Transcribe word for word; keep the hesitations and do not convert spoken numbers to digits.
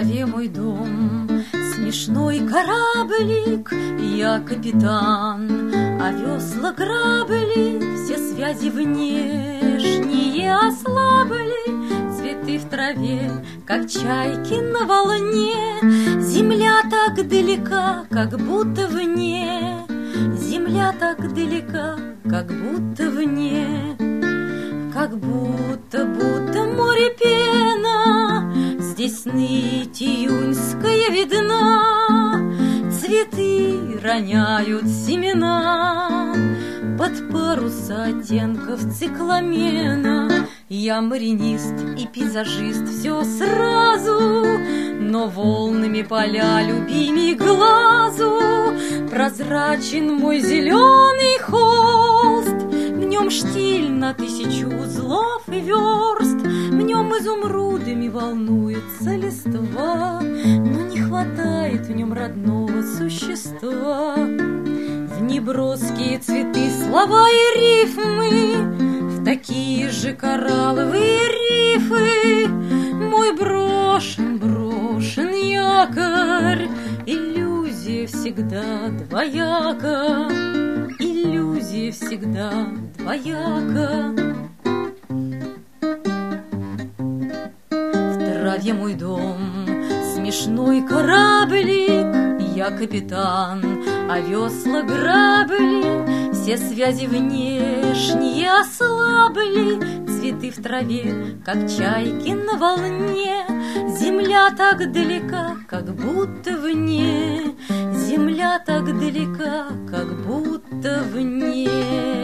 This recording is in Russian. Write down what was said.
траве мой дом, смешной кораблик, я капитан, а весла грабли, все связи внешние ослабли, цветы в траве, как чайки на волне, земля так далека, как будто вне, земля так далека, как будто вне, как будто, будто море пена, здесь ныть июньская видна, цветы роняют семена под паруса оттенков цикламена. Я маринист и пейзажист, все сразу, но волнами поля любимей глазу. Прозрачен мой зеленый холст, в нем штиль на тысячу узлов и верст, в нем изумрудами волнуется листва, но не хватает в нем родного существа. В неброские цветы слова и рифмы, в такие же коралловые рифы мой брошен, брошен якорь. Иллюзия всегда двояка, иллюзия всегда двояка. В траве мой дом, смешной кораблик, я капитан, а весла грабли, все связи внешние ослабли, цветы в траве, как чайки на волне, земля так далека, как будто вне, земля так далека, как будто вне.